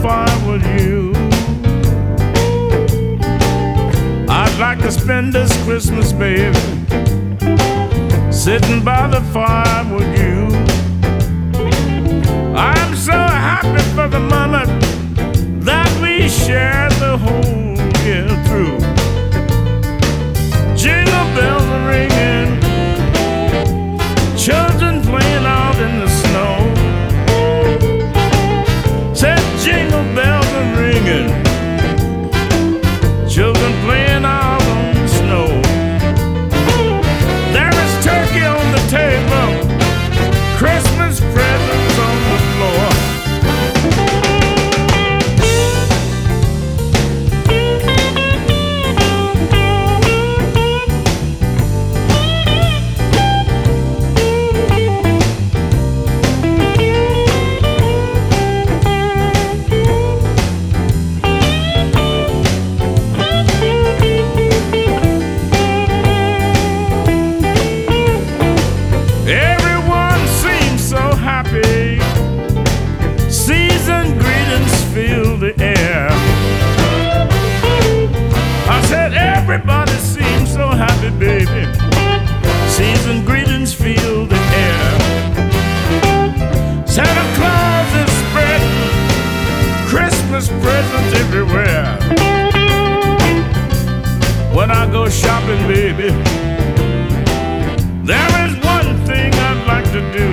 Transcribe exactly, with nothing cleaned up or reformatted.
fire with you. I'd like to spend this Christmas, baby, sitting by the fire with you. I'm so happy for the moment that we share the whole year through. Jingle bells are ringing, children playing out in the snow. Said jingle bells are ringing, children playing out on the snow. There is turkey on the table, Christmas presents on the floor. Everyone seems so happy, season greetings fill the air. I said everybody seems so happy, baby, season greetings fill the air. Santa Claus is spreading Christmas presents everywhere. When I go shopping, baby, there is one thing I'd like to do.